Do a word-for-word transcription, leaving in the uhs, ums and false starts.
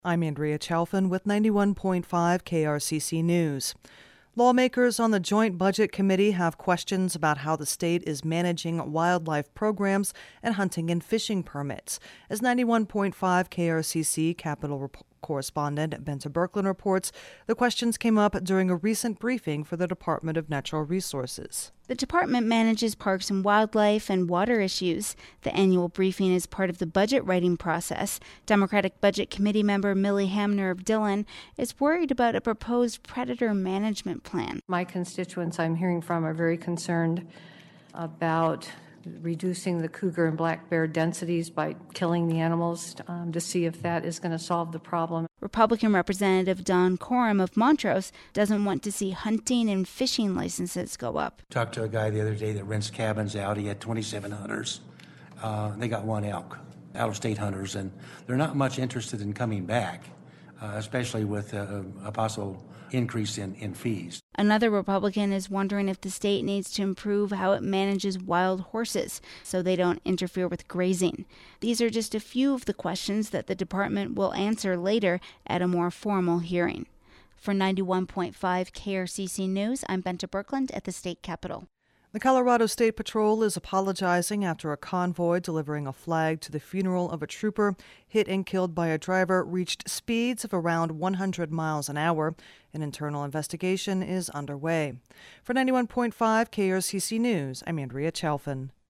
I'm Andrea Chalfin with ninety-one point five K R C C News. Lawmakers on the Joint Budget Committee have questions about how the state is managing wildlife programs and hunting and fishing permits. As ninety-one point five K R C C Capitol Rep- correspondent Benta Birkeland reports, the questions came up during a recent briefing for the Department of Natural Resources. The department manages parks and wildlife and water issues. The annual briefing is part of the budget writing process. Democratic Budget Committee member Millie Hamner of Dillon is worried about a proposed predator management plan. My constituents I'm hearing from are very concerned about reducing the cougar and black bear densities by killing the animals um, to see if that is going to solve the problem. Republican Representative Don Coram of Montrose doesn't want to see hunting and fishing licenses go up. Talked to a guy the other day that rents cabins out. He had twenty-seven hunters. Uh, they got one elk, out-of-state hunters, and they're not much interested in coming back, uh, especially with uh, a possible increase in, in fees. Another Republican is wondering if the state needs to improve how it manages wild horses so they don't interfere with grazing. These are just a few of the questions that the department will answer later at a more formal hearing. For ninety-one point five K R C C News, I'm Benta Birkeland at the state capitol. The Colorado State Patrol is apologizing after a convoy delivering a flag to the funeral of a trooper hit and killed by a driver reached speeds of around one hundred miles an hour. An internal investigation is underway. For ninety-one point five K R C C News, I'm Andrea Chalfin.